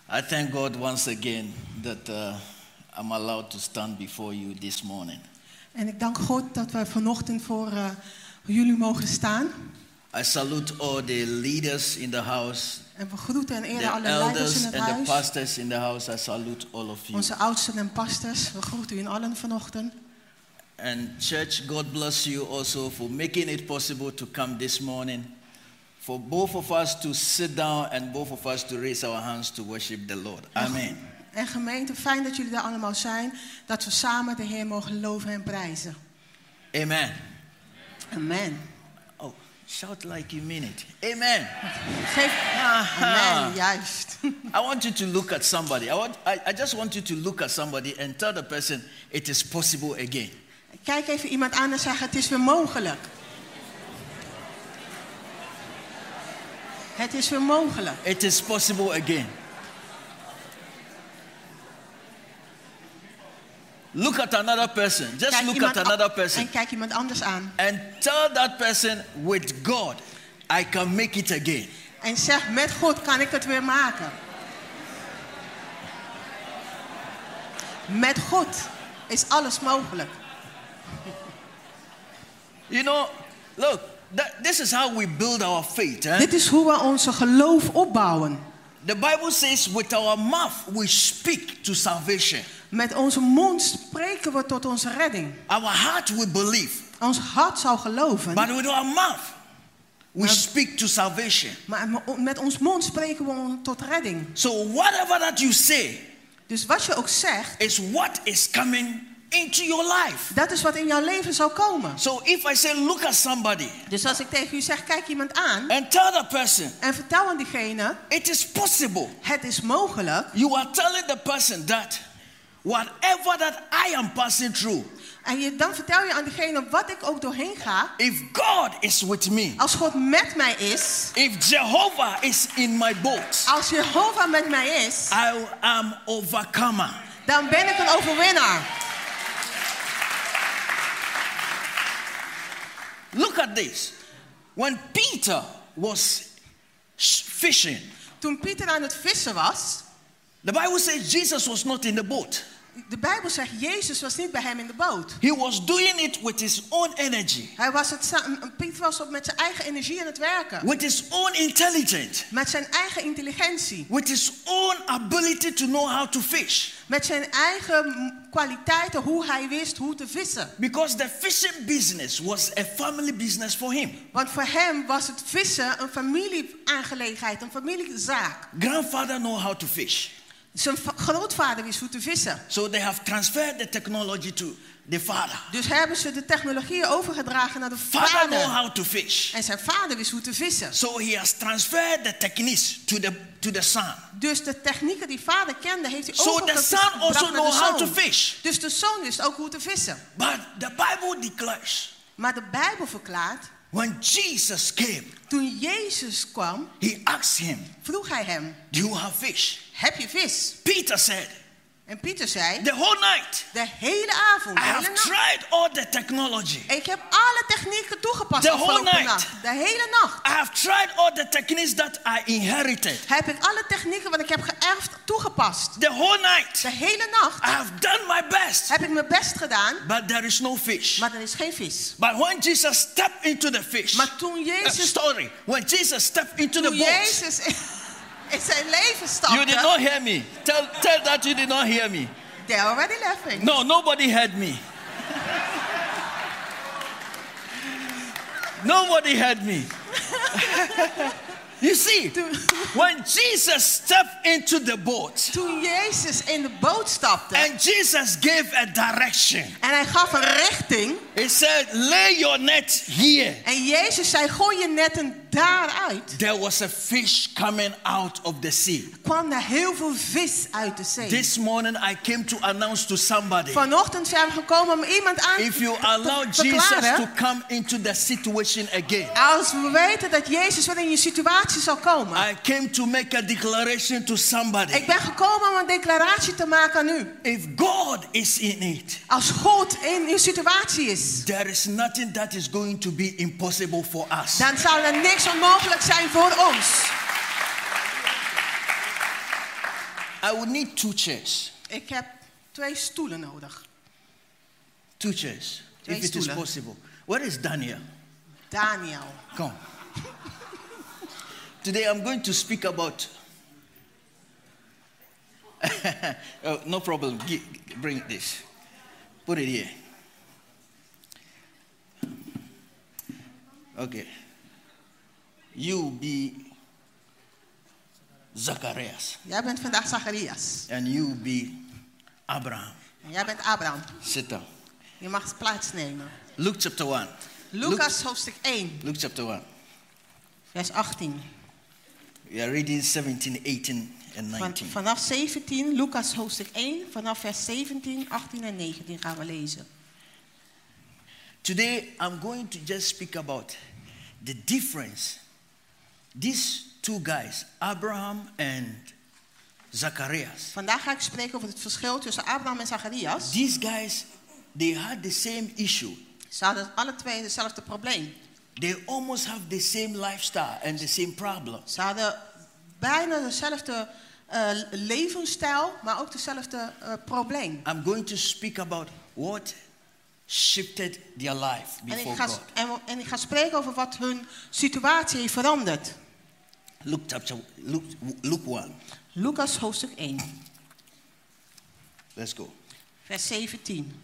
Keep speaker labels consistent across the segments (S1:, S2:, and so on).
S1: I thank God once again that I'm allowed to stand before you this morning.
S2: En ik dank God dat wij vanochtend voor jullie mogen staan.
S1: I salute all the leaders in the house.
S2: En we groeten en eren
S1: The
S2: alle leiders in
S1: elders
S2: het
S1: and the
S2: huis.
S1: pastors in the house, I salute all of you.
S2: Onze oudsten en pastors, we groeten u allen vanochtend.
S1: And church, God bless you also for making it possible to come this morning. For both of us to sit down and both of us to raise our hands to worship the Lord. Amen.
S2: En gemeente, fijn dat jullie daar allemaal zijn. Dat we samen de Heer mogen loven en prijzen.
S1: Amen.
S2: Amen.
S1: Oh, shout like you mean it. Amen.
S2: Geef amen, juist.
S1: I want you to look at somebody. I just want you to look at somebody and tell the person it is possible again.
S2: Kijk even iemand aan en zeg: het is weer mogelijk. Het is weer mogelijk.
S1: It is possible again. Look at another person. Just
S2: Kijk
S1: look at another person.
S2: En kijk iemand anders aan.
S1: And tell that person, with God, I can make it again.
S2: En zeg: met God kan ik het weer maken. Met God is alles mogelijk.
S1: You know, look, this is how we build our faith.
S2: Dit is hoe we onze geloof opbouwen.
S1: The Bible says, with our mouth we speak to salvation.
S2: Met onze mond spreken we tot onze redding.
S1: Our heart will believe.
S2: Ons hart zal geloven.
S1: But with our mouth we speak to salvation.
S2: Maar met ons mond spreken we tot redding.
S1: So whatever that you say,
S2: dus wat je ook zegt,
S1: is what is coming into your life.
S2: Dat is wat in jouw leven zal komen.
S1: So if I say look at somebody,
S2: dus als ik tegen u zeg, kijk iemand aan,
S1: and tell that person,
S2: en vertel aan diegene,
S1: it is possible.
S2: Het is mogelijk.
S1: You are telling the person that whatever that I am passing through,
S2: en dan vertel je aan diegene wat ik ook doorheen ga.
S1: If God is with me,
S2: als God met mij is,
S1: if Jehovah is in my boat,
S2: als Jehovah met mij is,
S1: I am overcomer.
S2: Dan ben ik een overwinnaar.
S1: Look at this. When Peter was fishing,
S2: toen Pieter aan het vissen was,
S1: the Bible says Jesus was not in the boat.
S2: De Bijbel zegt Jezus was niet bij hem in de boot.
S1: He was doing it with his own energy.
S2: Pieter was met zijn eigen energie aan het werken.
S1: With his own intelligence.
S2: Met zijn eigen intelligentie.
S1: With his own ability to know how to fish.
S2: Met zijn eigen kwaliteiten, hoe hij wist hoe te vissen.
S1: Because the fishing business was a family business for him.
S2: Want voor hem was het vissen een familieaangelegenheid, een familiezaak.
S1: Grandfather know how to fish.
S2: Zijn grootvader wist hoe te vissen.
S1: So they have transferred the technology to the father.
S2: Dus hebben ze de technologie overgedragen naar de vader.
S1: Father know how to fish.
S2: En zijn vader wist hoe te vissen.
S1: So he has transferred the techniques to the son.
S2: Dus de technieken die vader kende heeft hij
S1: overgebracht. So the son also know how to fish.
S2: Dus de zoon wist ook hoe te vissen.
S1: But the Bible declares.
S2: Maar de Bijbel verklaart.
S1: When Jesus came,
S2: toen Jezus kwam,
S1: he asked him,
S2: vroeg hij hem,
S1: do you have fish?
S2: Heb je vis?
S1: Peter said,
S2: en Pieter zei,
S1: the whole night,
S2: de hele avond,
S1: I have tried all the technology.
S2: Ik heb alle technieken toegepast
S1: the whole night.
S2: Nacht. De hele nacht.
S1: I have tried all the techniques that I inherited.
S2: Heb ik alle technieken wat ik heb geërfd toegepast.
S1: The whole night.
S2: De hele nacht.
S1: I have done my best.
S2: Heb ik mijn best gedaan.
S1: But there is no fish.
S2: Maar er is geen vis.
S1: But when Jesus stepped into the fish.
S2: Maar toen Jezus.
S1: When Jesus stepped into the boat.
S2: Jezus in zijn leven stapte.
S1: You did not hear me. Tell that you did not hear me.
S2: They're already laughing.
S1: No, nobody heard me. Nobody heard me. You see, when Jesus stepped into the boat.
S2: Toen Jezus in de boot stapte.
S1: And Jesus gave a direction.
S2: En hij gaf een richting.
S1: He said, lay your net here.
S2: En Jezus zei, gooi je netten daaruit.
S1: There was a fish coming out of the sea.
S2: Kwam er heel veel vis uit de zee.
S1: This morning I came to announce to somebody.
S2: Vanochtend zijn we gekomen om iemand aan
S1: if you allow
S2: te
S1: Jesus
S2: verklaren,
S1: to come into the situation again.
S2: Als we weten dat Jezus weer in je situatie zal komen.
S1: I came to make a declaration to somebody.
S2: Ik ben gekomen om een declaratie te maken aan u.
S1: If God is in it.
S2: Als God in uw situatie is.
S1: There is nothing that is going to be impossible for us.
S2: Dan zal er niks onmogelijk zijn voor ons.
S1: I would need 2 chairs.
S2: Ik heb 2 stoelen nodig.
S1: 2 chairs.
S2: 2
S1: if it is
S2: stoelen.
S1: possible. Where is Daniel?
S2: Daniel.
S1: Come. Today I'm going to speak about... Oh, no problem. Bring this. Put it here. Okay. You be Zacharias.
S2: Jij bent vandaag Zacharias.
S1: And you be Abraham.
S2: En jij bent Abraham.
S1: Sit down.
S2: Je mag plaatsnemen.
S1: Luke chapter 1.
S2: Lucas hoofdstuk 1,
S1: Luke chapter 1.
S2: vers 18.
S1: We are reading 17, 18 and 19.
S2: Vanaf 17, Lucas hoofdstuk 1, vanaf vers 17, 18 en 19 gaan we lezen.
S1: Today I'm going to just speak about the difference. These 2 guys, Abraham and Zacharias.
S2: Vandaag ga ik spreken over het verschil tussen Abraham en Zacharias.
S1: These guys, they had the same issue.
S2: Ze hadden alle 2 hetzelfde probleem.
S1: They almost have the same lifestyle and the same problem.
S2: Ze hadden bijna dezelfde levensstijl, maar ook dezelfde probleem.
S1: I'm going to speak about what shifted their life before God.
S2: En ik ga spreken over wat hun situatie heeft veranderd.
S1: Luke 1.
S2: Lucas hoofdstuk 1.
S1: Let's go.
S2: Vers 17.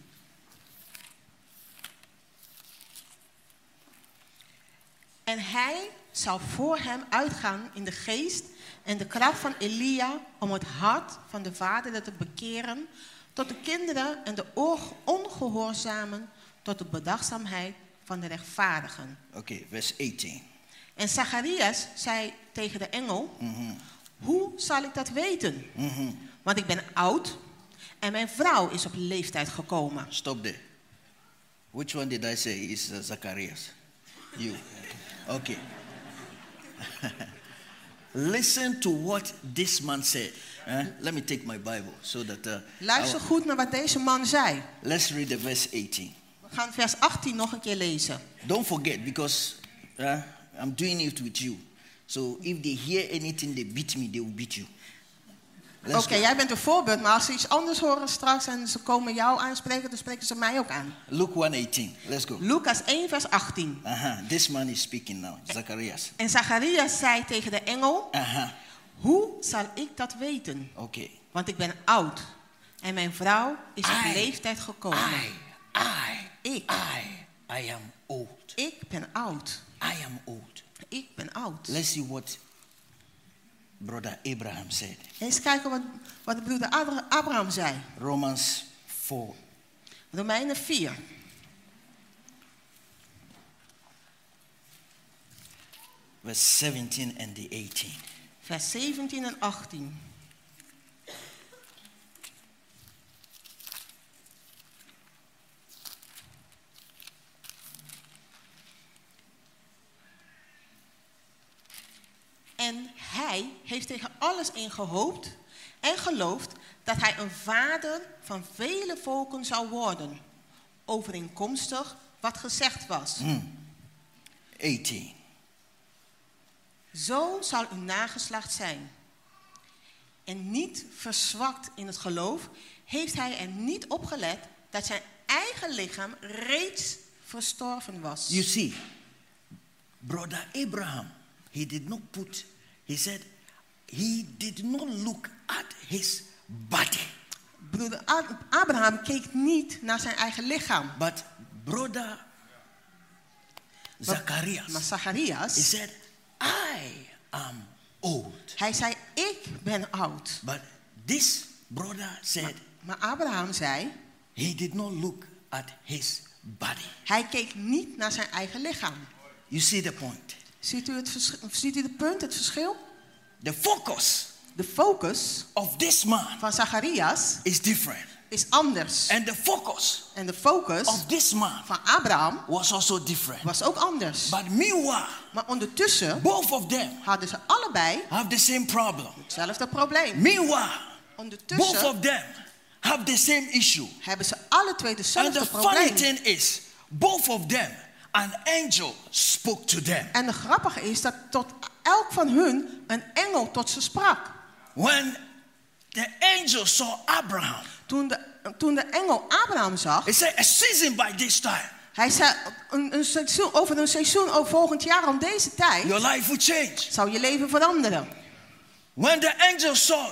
S2: En hij zal voor hem uitgaan in de geest en de kracht van Elia om het hart van de vader te bekeren tot de kinderen en de ongehoorzamen tot de bedachtzaamheid van de rechtvaardigen.
S1: Okay, verse 18.
S2: En Zacharias zei tegen de engel, hoe zal ik dat weten? Want ik ben oud en mijn vrouw is op leeftijd gekomen.
S1: Stop there. Which one did I say is Zacharias? You. Okay. Listen to what this man said. Let me take my Bible so that...
S2: Luister goed naar wat deze man zei.
S1: Let's read the verse 18.
S2: We gaan vers 18 nog een keer lezen.
S1: Don't forget, because I'm doing it with you. So if they hear anything, they beat me, they will beat you.
S2: Oké, jij bent een voorbeeld, maar als ze iets anders horen straks en ze komen jou aanspreken, dan spreken ze mij ook aan.
S1: Luke 1:18. Let's go.
S2: Lucas 1 vers 18.
S1: This man is speaking now, Zacharias.
S2: En Zacharias zei tegen de engel, hoe zal ik dat weten?
S1: Okay.
S2: Want ik ben oud en mijn vrouw is op leeftijd gekomen.
S1: I am old.
S2: Ik ben oud.
S1: I am old.
S2: Ik ben oud.
S1: Let's see what brother Abraham said.
S2: Eens kijken wat de broeder Abraham zei.
S1: Romans 4.
S2: Romeinen 4.
S1: Verse 17 and the 18.
S2: Vers 17 en 18. En hij heeft tegen alles in gehoopt en geloofd dat hij een vader van vele volken zou worden. Overeenkomstig wat gezegd was.
S1: 18.
S2: Zo zal uw nageslacht zijn. En niet verzwakt in het geloof, heeft hij er niet op gelet dat zijn eigen lichaam reeds verstorven was.
S1: You see, brother Abraham, he said, he did not look at his body.
S2: Broeder Abraham keek niet naar zijn eigen lichaam.
S1: But brother Zacharias,
S2: Maar Zacharias,
S1: he said, I am old.
S2: hij zei, ik ben oud.
S1: But this brother said,
S2: Maar Abraham zei,
S1: he did not look at his body.
S2: hij keek niet naar zijn eigen lichaam.
S1: You see the point?
S2: Ziet u het punt, het verschil?
S1: The focus
S2: De focus
S1: of this man
S2: van Zacharias
S1: is different.
S2: is anders.
S1: And the focus
S2: En de focus
S1: of this man
S2: van Abraham
S1: was also different.
S2: was ook anders.
S1: But meanwhile,
S2: Maar ondertussen
S1: both of them
S2: hadden ze allebei
S1: have the same problem.
S2: hetzelfde probleem.
S1: Meanwhile, both
S2: Ondertussen
S1: of them have the same issue.
S2: hebben ze alle twee
S1: And
S2: dezelfde
S1: the funny
S2: probleem.
S1: thing is, both of them, an angel spoke to them.
S2: En het grappige is dat tot elk van hun een engel tot ze sprak.
S1: When the angel saw Abraham,
S2: Toen de engel Abraham zag,
S1: he said, a season by this time,
S2: hij zei over een seizoen volgend jaar om deze tijd
S1: your life will change.
S2: zou je leven veranderen.
S1: When the angel saw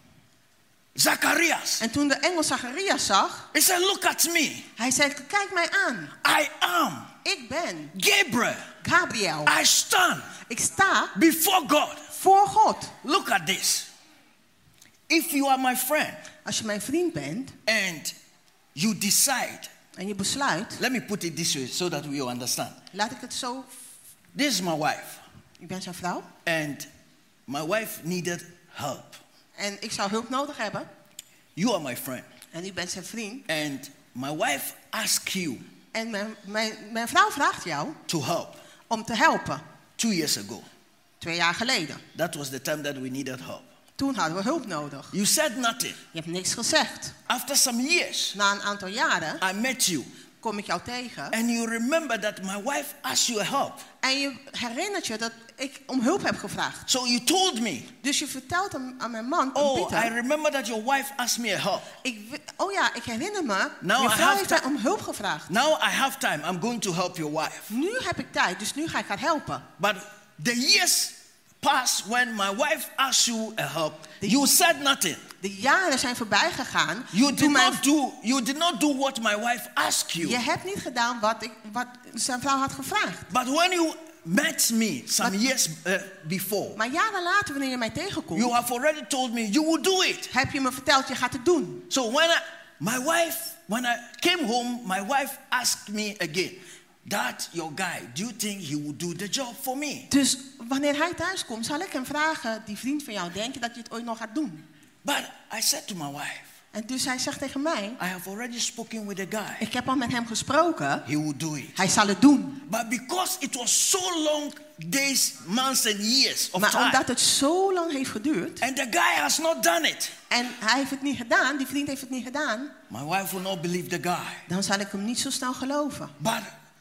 S1: Zacharias,
S2: En toen de engel Zacharias zag,
S1: he said, look at me.
S2: hij zei, kijk mij aan.
S1: I am
S2: Ik ben
S1: Gabriel. I stand
S2: Ik sta
S1: before God.
S2: voor God.
S1: Look at this. If you are my friend
S2: Als je mijn vriend bent
S1: and you decide,
S2: en je besluit,
S1: let me put it this way so that we all understand.
S2: laat ik het zo.
S1: This is my wife.
S2: Ik ben zijn vrouw.
S1: And my wife needed help.
S2: En ik zou hulp nodig hebben.
S1: You are my friend.
S2: En u bent zijn vriend.
S1: And my wife asked you
S2: En mijn vrouw vraagt jou
S1: to help
S2: om te helpen.
S1: 2 years ago.
S2: 2 jaar geleden.
S1: That was the time that we needed help.
S2: Toen hadden we hulp nodig.
S1: You said nothing.
S2: Je hebt niks gezegd.
S1: After some years,
S2: Na een aantal jaren
S1: I met you.
S2: kom ik jou tegen.
S1: And you remember that my wife asked you help.
S2: En je herinnert je dat ik om hulp heb gevraagd.
S1: So you told me.
S2: Dus je vertelt aan mijn man,
S1: Oh,
S2: Pieter.
S1: I remember that your wife asked me help.
S2: Ik herinner me.
S1: Now
S2: Je
S1: I
S2: vrouw
S1: have
S2: heeft mij om hulp gevraagd.
S1: Now I have time. I'm going to help your wife.
S2: Nu heb ik tijd, dus nu ga ik haar helpen.
S1: But the years passed when my wife asked you help. You said nothing.
S2: De jaren zijn voorbij gegaan.
S1: You did not do what my wife asked you.
S2: Je hebt niet gedaan wat zijn vrouw had gevraagd.
S1: But when you met me some years before,
S2: Maar jaren later, wanneer je mij tegenkomt,
S1: you have already told me you will do it.
S2: heb je me verteld, je gaat het doen.
S1: So when I came home, my wife asked me again, "That your guy, do you think he will do the job for me?"
S2: Dus wanneer hij thuis komt, zal ik hem vragen, die vriend van jou, denk je dat je het ooit nog gaat doen?
S1: But I said to my wife,
S2: En dus hij zegt tegen mij,
S1: I have already spoken with the guy.
S2: ik heb al met hem gesproken,
S1: He will do it.
S2: hij zal het doen.
S1: But because it was so long days, months and years of
S2: Maar
S1: time,
S2: omdat het zo lang heeft geduurd,
S1: and the guy has not done it,
S2: en hij heeft het niet gedaan, die vriend heeft het niet gedaan,
S1: my wife will not believe the guy.
S2: dan zal ik hem niet zo snel geloven.
S1: But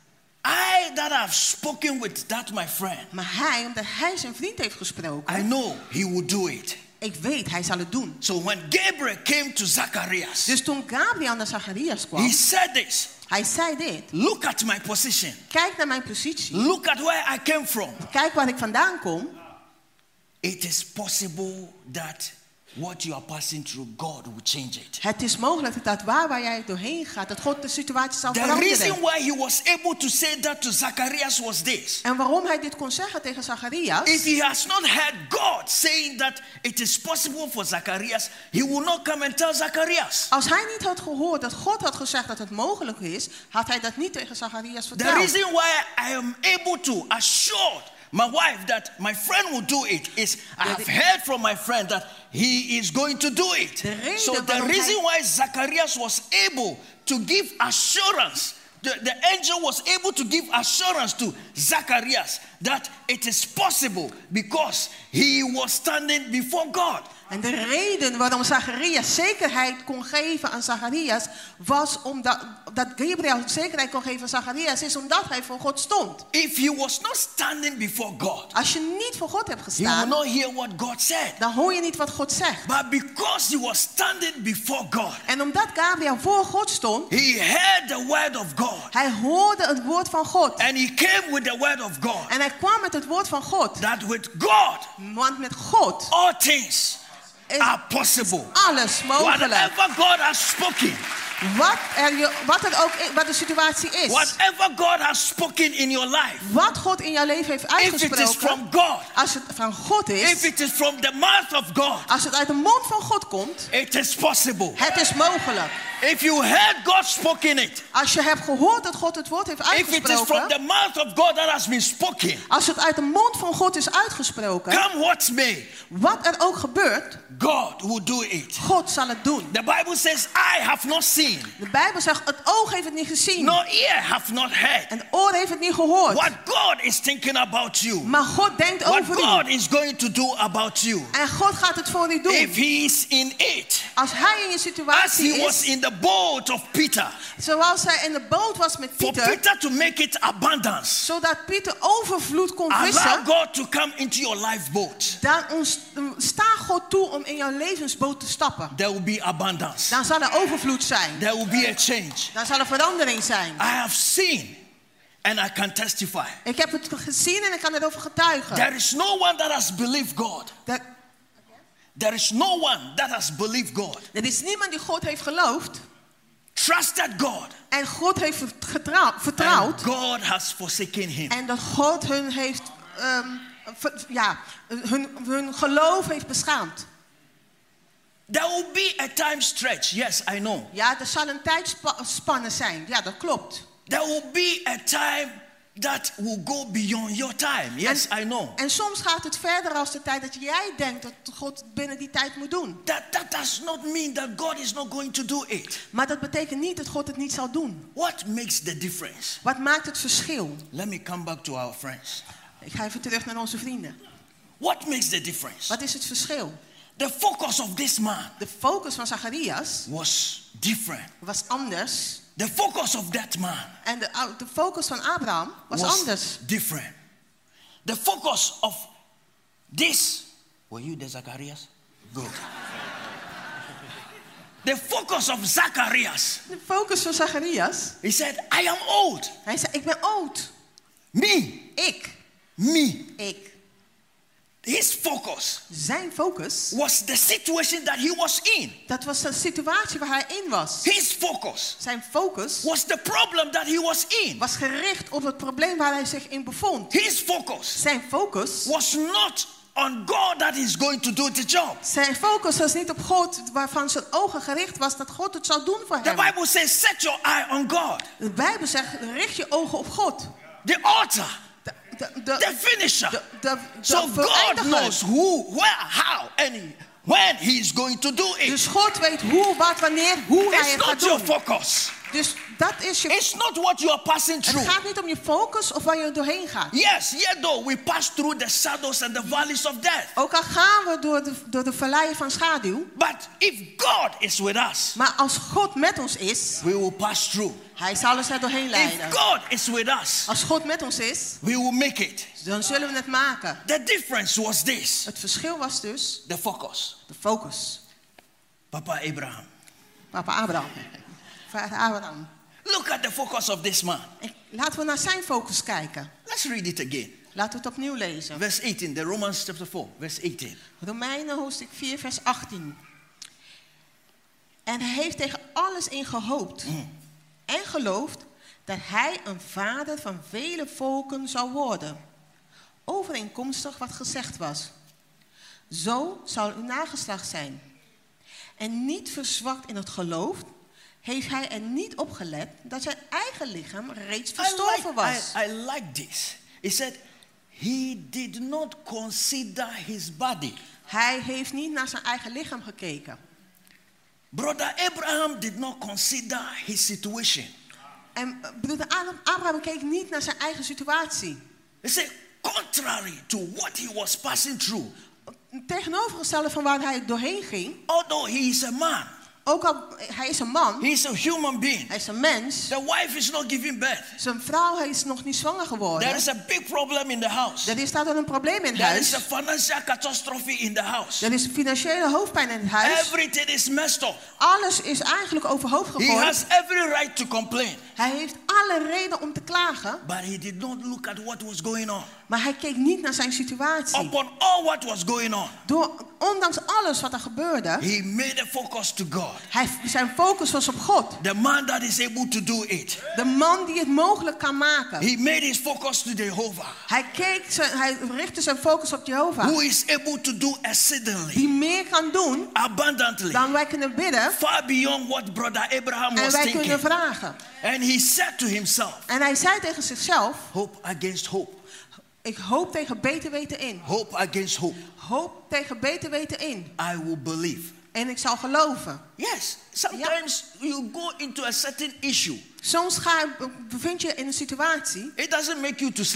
S1: I that have spoken with that my friend,
S2: Maar hij, omdat hij zijn vriend heeft gesproken,
S1: I know he will do it.
S2: ik weet, hij zal het doen.
S1: So when Gabriel came to Zacharias,
S2: Dus toen Gabriel naar Zacharias kwam,
S1: he said this,
S2: hij zei dit.
S1: look at my position.
S2: Kijk naar mijn positie.
S1: Look at where I came from.
S2: Kijk waar ik vandaan kom.
S1: It is possible that what you are passing through, God will change it.
S2: Het is mogelijk dat waar jij doorheen gaat, dat God de situatie zal
S1: The
S2: veranderen.
S1: reason why he was able to say that to Zacharias was this.
S2: En waarom hij dit kon zeggen tegen Zacharias?
S1: If he has not heard God saying that it is possible for Zacharias, he will not come and tell Zacharias.
S2: Als hij niet had gehoord dat God had gezegd dat het mogelijk is, had hij dat niet tegen Zacharias
S1: The
S2: verteld.
S1: reason why I am able to assure my wife that my friend will do it is I have heard from my friend that he is going to do it. So the reason why Zacharias was able to give assurance, the angel was able to give assurance to Zacharias that it is possible because he was standing before God.
S2: En de reden waarom Zacharias zekerheid kon geven aan Zacharias was omdat Gabriel zekerheid kon geven aan Zacharias is omdat hij voor God stond.
S1: If he was not standing before God,
S2: Als je niet voor God hebt
S1: he will
S2: gestaan,
S1: not hear what God said.
S2: dan hoor je niet wat God zegt.
S1: But because he was standing before God,
S2: En omdat Gabriel voor God stond,
S1: he heard the word of God.
S2: hij hoorde het woord van God.
S1: And he came with the word of God.
S2: En hij kwam met het woord van God.
S1: That with God,
S2: Want met God
S1: all things
S2: is
S1: are possible.
S2: alles mogelijk.
S1: Whatever God has spoken,
S2: Wat de situatie is.
S1: whatever God has spoken in your life,
S2: Wat God in jouw leven heeft
S1: if it is
S2: uitgesproken.
S1: from God,
S2: Als het van God
S1: if
S2: is.
S1: it is from the mouth of God,
S2: Als het uit de mond van God komt.
S1: it is possible.
S2: Het is mogelijk.
S1: If you heard God spoken it,
S2: Als je hebt gehoord dat God het woord heeft
S1: if it is from
S2: uitgesproken.
S1: the mouth of God that has been spoken,
S2: Als het uit de mond van God is uitgesproken.
S1: come what may,
S2: Wat er ook gebeurt.
S1: God will do it.
S2: God zal het doen.
S1: The Bible says, I have not seen,
S2: De Bijbel zegt, het oog heeft het niet gezien.
S1: nor ear have not heard,
S2: En het oor heeft het niet gehoord.
S1: what God is thinking about you,
S2: Maar God denkt
S1: what
S2: over
S1: God
S2: u.
S1: is going to do about you.
S2: En God gaat het voor u doen.
S1: If he is in it,
S2: Als hij in je
S1: as
S2: situatie
S1: he was
S2: is,
S1: in the boat of Peter,
S2: zoals hij in de boot was met
S1: for
S2: Pieter,
S1: Peter to make it abundance,
S2: zodat Pieter overvloed kon
S1: allow
S2: vissen,
S1: God to come into your lifeboat.
S2: dan sta God toe om in jouw levensboot te stappen.
S1: There will be abundance.
S2: Dan zal er overvloed zijn.
S1: There will be a change.
S2: Dan zal er verandering zijn.
S1: I have seen and I can testify.
S2: Ik heb het gezien en ik kan erover getuigen.
S1: There is no one that has believed God. There is no one that has believed God.
S2: Er is niemand die God heeft geloofd.
S1: Trusted God.
S2: En God heeft vertrouwd.
S1: And God has forsaken him.
S2: En dat God hun heeft, hun geloof heeft beschaamd.
S1: There will be a time stretch. Yes, I know.
S2: Ja, er zal een tijdspanne zijn. Ja, dat klopt.
S1: There will be a time that will go beyond your time. Yes, I know.
S2: En soms gaat het verder als de tijd dat jij denkt dat God binnen die tijd moet doen.
S1: That does not mean that God is not going to do it.
S2: Maar dat betekent niet dat God het niet zal doen.
S1: What makes the difference?
S2: Wat maakt het verschil?
S1: Let me come back to our friends.
S2: Ik ga even terug naar onze vrienden.
S1: What makes the difference?
S2: Wat is het verschil?
S1: The focus of this man
S2: De focus van Zacharias
S1: was different.
S2: was anders.
S1: The focus of that man
S2: En de focus van Abraham was anders.
S1: different. The focus of this, were you the Zacharias? Good. The focus of Zacharias,
S2: De focus van Zacharias.
S1: he said, I am old.
S2: Hij zei, ik ben oud.
S1: Me.
S2: Ik.
S1: His focus
S2: Zijn focus.
S1: was the situation that he was in.
S2: Dat was de situatie waar hij in was.
S1: His focus
S2: Zijn focus
S1: was the problem that he was in.
S2: was gericht op het probleem waar hij zich in bevond.
S1: His focus
S2: Zijn focus.
S1: was not on God that is going to do the job.
S2: Zijn focus was niet op God, waarvan zijn ogen gericht was dat God het zou doen voor
S1: The
S2: hem.
S1: Bible says, set your eye on God.
S2: De Bijbel zegt, richt je ogen op God.
S1: The author,
S2: De
S1: the finisher.
S2: de
S1: So God
S2: vereindiger.
S1: knows who, where, how, and when he is going to do it.
S2: Dus God weet hoe, wat, wanneer, hoe hij
S1: It's
S2: het gaat
S1: not your
S2: doen.
S1: focus.
S2: Dus dat is je.
S1: It's not what you are passing
S2: Het
S1: through.
S2: gaat niet om je focus of waar je doorheen gaat.
S1: Yes, yet though we pass through the shadows and the valleys of death.
S2: Ook al gaan we door de valleien van schaduw.
S1: But if God is with us,
S2: Maar als God met ons is,
S1: we will pass through.
S2: hij zal ons er doorheen leiden.
S1: If God is with us,
S2: Als God met ons is,
S1: we will make it.
S2: dan zullen we het maken.
S1: The difference was this.
S2: Het verschil was dus
S1: The focus.
S2: de focus.
S1: Papa Abraham.
S2: Papa Abraham. Vader Abraham.
S1: Look at the focus of this man.
S2: Laten we naar zijn focus kijken.
S1: Let's read it again.
S2: Laten we het opnieuw lezen.
S1: Verse 18, the Romans chapter 4, verse 18.
S2: Romeinen hoofdstuk 4 vers 18. En hij heeft tegen alles in gehoopt. En geloofd dat hij een vader van vele volken zou worden. Overeenkomstig wat gezegd was. Zo zal uw nageslacht zijn. En niet verzwakt in het geloof, heeft hij er niet op gelet dat zijn eigen lichaam reeds verstorven was.
S1: I like this. He said, he did not consider his body.
S2: Hij heeft niet naar zijn eigen lichaam gekeken.
S1: Brother Abraham did not consider his situation.
S2: En broeder Abraham keek niet naar zijn eigen situatie.
S1: He said, contrary to what he was passing through.
S2: Tegenovergestelde van waar hij doorheen ging.
S1: Although he is a man.
S2: Ook al hij is een man.
S1: He is a human being.
S2: Hij is een mens.
S1: The wife is not giving birth.
S2: Zijn vrouw is nog niet zwanger geworden.
S1: There is a big problem in the house.
S2: Er staat er een probleem in
S1: There
S2: huis.
S1: is a financial catastrophe in the house.
S2: Er is een financiële hoofdpijn in het huis.
S1: Everything is messed up.
S2: Alles is eigenlijk overhoop
S1: He
S2: gegooid.
S1: has every right to complain.
S2: Hij heeft alle reden om te klagen.
S1: But he did not look at what was going on.
S2: Maar hij keek niet naar zijn situatie.
S1: Upon all what was going on,
S2: Ondanks alles wat er gebeurde.
S1: he made a focus to God.
S2: Zijn focus was op God.
S1: The man that is able to do it.
S2: De man die het mogelijk kan maken.
S1: He made his focus to Jehovah.
S2: Hij richtte zijn focus op Jehovah.
S1: Who is able to do exceedingly.
S2: Die meer kan doen.
S1: Abundantly.
S2: Dan wij kunnen bidden.
S1: Far beyond what brother Abraham was
S2: en wij
S1: thinking.
S2: kunnen vragen.
S1: And he said to himself.
S2: En hij zei tegen zichzelf.
S1: Hope against hope.
S2: Ik hoop tegen beter weten in.
S1: Hope against hope.
S2: Hoop tegen beter weten in.
S1: I will believe.
S2: En ik zal geloven.
S1: Yes. Sometimes you go into a certain issue.
S2: Soms bevind je in een situatie.
S1: It doesn't make you to sleep.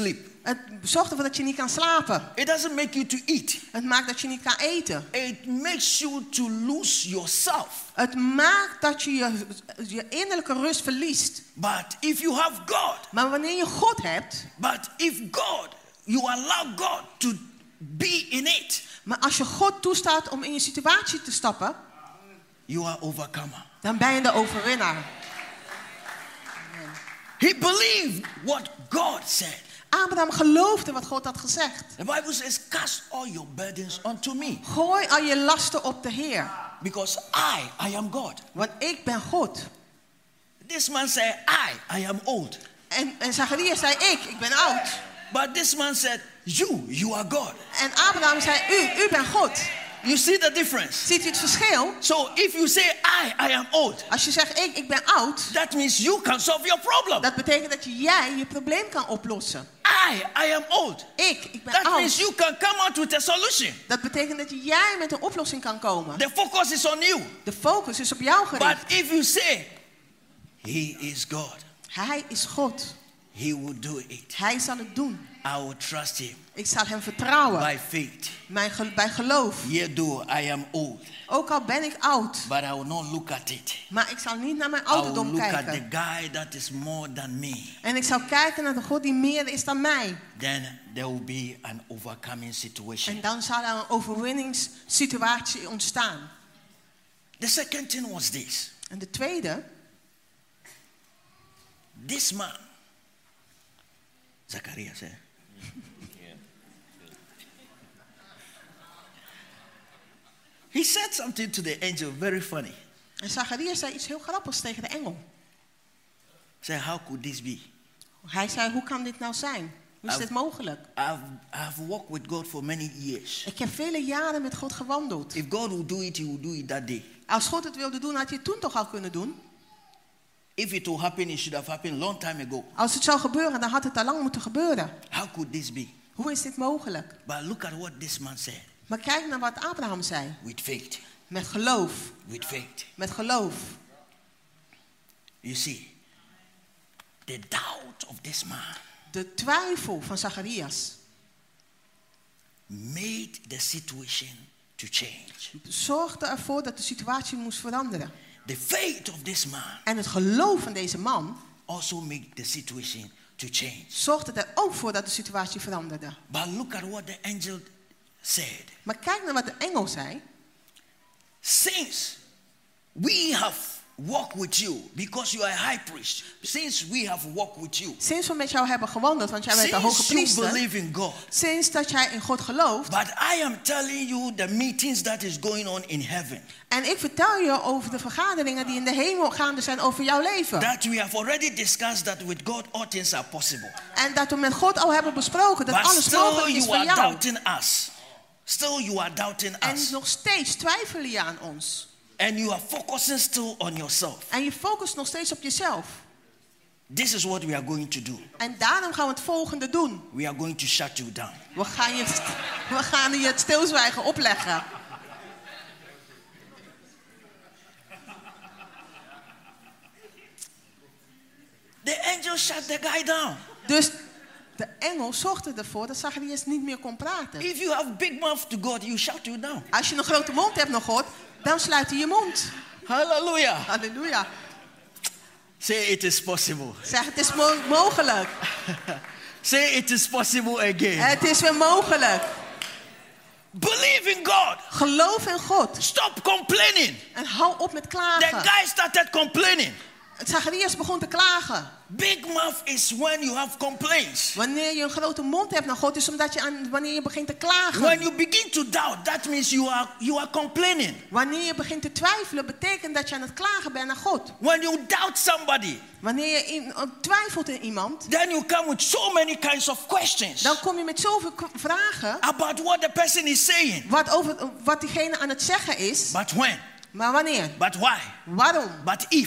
S2: Het zorgt ervoor dat je niet kan slapen.
S1: It doesn't make you to eat.
S2: Het maakt dat je niet kan eten.
S1: It makes you to lose yourself.
S2: Het maakt dat je je innerlijke rust verliest.
S1: But if you have God,
S2: Maar wanneer je God hebt,
S1: but if God, you allow God to be in it,
S2: maar als je God toestaat om in je situatie te stappen,
S1: you are overcomer.
S2: dan ben je de overwinnaar.
S1: He believed what God said.
S2: Abraham geloofde wat God had gezegd.
S1: The Bible says, cast all your burdens unto me.
S2: Gooi al je lasten op de Heer.
S1: Because I am God.
S2: Want ik ben God.
S1: This man said, I am old.
S2: En Zacharias zei ik ben oud.
S1: But this man said, you are God.
S2: En Abraham zei u bent God.
S1: You see the difference?
S2: Ziet u het verschil?
S1: So if you say, I am old,
S2: Als je zegt ik ben oud,
S1: that means you can solve your problem.
S2: dat betekent dat jij je probleem kan oplossen.
S1: I am old.
S2: Ik ben
S1: That
S2: oud.
S1: means you can come out with a solution.
S2: Dat betekent dat jij met een oplossing kan komen.
S1: The focus is on you.
S2: De focus is op jou
S1: But
S2: gericht.
S1: if you say, He is God,
S2: Hij is God.
S1: He will do it.
S2: Hij zal het doen.
S1: I will trust Him
S2: Ik zal hem vertrouwen.
S1: by faith.
S2: Bij geloof.
S1: Yet though I am old,
S2: Ook al ben ik oud.
S1: but I will not look at it.
S2: Maar ik zal niet naar mijn
S1: I will
S2: ouderdom
S1: look at the
S2: kijken.
S1: guy that is more than me.
S2: En ik zal kijken naar de God die meer is dan mij.
S1: Then there will be an overcoming situation.
S2: En dan zal er een overwinningssituatie ontstaan.
S1: The second thing was this.
S2: En de tweede.
S1: This man, Zacharias, he said something to the angel very funny.
S2: En Zacharias zei iets heel grappigs tegen de engel.
S1: He said, how could this be?
S2: Hij zei, hoe kan dit nou zijn? Hoe is dit mogelijk?
S1: I've walked with God for many years.
S2: Ik heb vele jaren met God gewandeld.
S1: If God will do it, He will do it that day.
S2: Als God het wilde doen, had hij het toen toch al kunnen doen?
S1: If it will happen, it should have happened long time ago.
S2: Als het zou gebeuren, dan had het al lang moeten gebeuren.
S1: How could this be?
S2: Hoe is dit mogelijk?
S1: But look at what this man said.
S2: Maar kijk naar wat Abraham zei.
S1: With faith.
S2: Met geloof.
S1: With faith.
S2: Met geloof.
S1: You see, the doubt of this man
S2: De twijfel van Zacharias
S1: made the situation to change.
S2: zorgde ervoor dat de situatie moest veranderen.
S1: The faith of this man
S2: En het geloof van deze man
S1: also made the situation to change.
S2: zorgde er ook voor dat de situatie veranderde.
S1: But look at what the angel said.
S2: Maar kijk naar wat de engel zei.
S1: Since we have walked with you, because you are a high priest, since we have walked with you,
S2: Sinds we met jou hebben gewandeld, want jij bent de hoge
S1: since you
S2: priester.
S1: believe in God,
S2: Sinds dat jij in God gelooft.
S1: but I am telling you the meetings that is going on in heaven.
S2: En ik vertel je over de vergaderingen die in de hemel gaande zijn over jouw leven.
S1: That we have already discussed that with God all things are possible.
S2: En dat we met God al hebben besproken dat
S1: But
S2: alles
S1: still
S2: mogelijk is
S1: you
S2: voor
S1: are
S2: jou.
S1: doubting us. Still you are doubting
S2: En
S1: us.
S2: nog steeds twijfel je aan ons.
S1: And you are focusing still on yourself.
S2: En je focust nog steeds op jezelf.
S1: This is what we are going to do.
S2: En daarom gaan we het volgende doen.
S1: We are going to shut you down.
S2: We gaan je het stilzwijgen opleggen.
S1: The angel shut the guy down.
S2: Dus de engel zorgde ervoor dat Zacharias niet meer kon praten.
S1: If you have big mouth to God, you shut you down.
S2: Als je een grote mond hebt nog God, dan sluit hij je mond.
S1: Hallelujah.
S2: Halleluja.
S1: Say it is possible.
S2: Zeg, het is mogelijk.
S1: Say it is possible again.
S2: Het is weer mogelijk.
S1: Believe in God.
S2: Geloof in God.
S1: Stop complaining.
S2: En hou op met
S1: The
S2: klagen.
S1: guy started complaining.
S2: Zacharias begon te klagen.
S1: Big mouth is when you have complaints.
S2: Wanneer je een grote mond hebt naar God, is omdat wanneer je begint te klagen.
S1: When you begin to doubt, that means you are complaining.
S2: Wanneer je begint te twijfelen, betekent dat je aan het klagen bent naar God.
S1: When you doubt somebody,
S2: Wanneer je twijfelt in iemand,
S1: then you come with so many kinds of questions
S2: dan kom je met zoveel vragen
S1: about what the person is saying.
S2: wat diegene aan het zeggen is.
S1: But when?
S2: Maar wanneer?
S1: But why?
S2: Waarom?
S1: But if?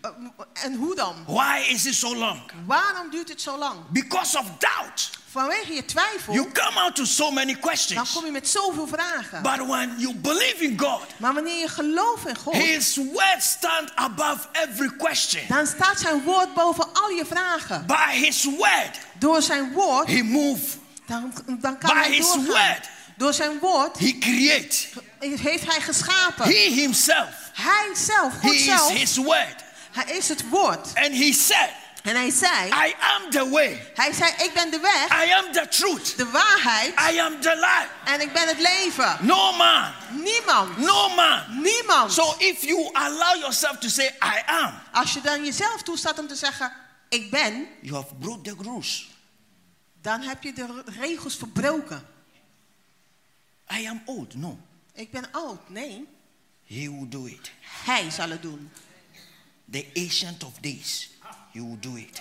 S2: En hoe dan?
S1: Why is it so long?
S2: Waarom duurt het zo lang?
S1: Because of doubt.
S2: Vanwege je twijfel,
S1: You come out to so many
S2: dan
S1: questions.
S2: kom je met zoveel vragen.
S1: But when you believe in God,
S2: Maar wanneer je gelooft in God,
S1: His word stands above every question.
S2: dan staat zijn woord boven al je vragen.
S1: By His word,
S2: Door zijn woord,
S1: He moves.
S2: dan kan
S1: By
S2: hij
S1: His
S2: doorgaan.
S1: word,
S2: Door zijn woord
S1: He creates.
S2: heeft hij geschapen.
S1: He Himself,
S2: Hij zelf,
S1: He
S2: God
S1: is
S2: zelf,
S1: His word.
S2: hij is het woord.
S1: And He said,
S2: En hij zei,
S1: I am the way,
S2: hij zei, ik ben de weg,
S1: I am the truth,
S2: de waarheid
S1: I am the life.
S2: en ik ben het leven.
S1: No man,
S2: Niemand,
S1: no man.
S2: niemand.
S1: So if you allow yourself to say, I am,
S2: Als je dan jezelf toestaat om te zeggen, ik ben,
S1: you have broke the rules.
S2: dan heb je de regels verbroken.
S1: I am old. No,
S2: Ik ben oud. Nee,
S1: He will do it.
S2: hij zal het doen.
S1: The ancient of days, He will do it.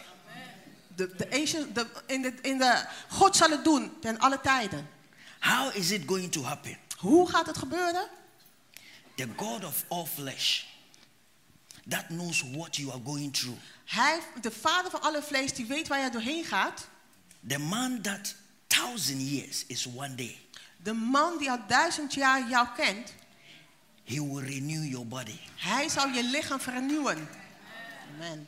S2: God zal het doen ten alle tijden.
S1: How is it going to happen?
S2: Hoe gaat het gebeuren?
S1: The God of all flesh, that knows what you are going through.
S2: Hij, de vader van alle vlees, die weet waar je doorheen gaat.
S1: The man that 1000 years is one day.
S2: De man die al 1000 jaar jou kent.
S1: He will renew your body.
S2: Hij zal je lichaam vernieuwen. Amen.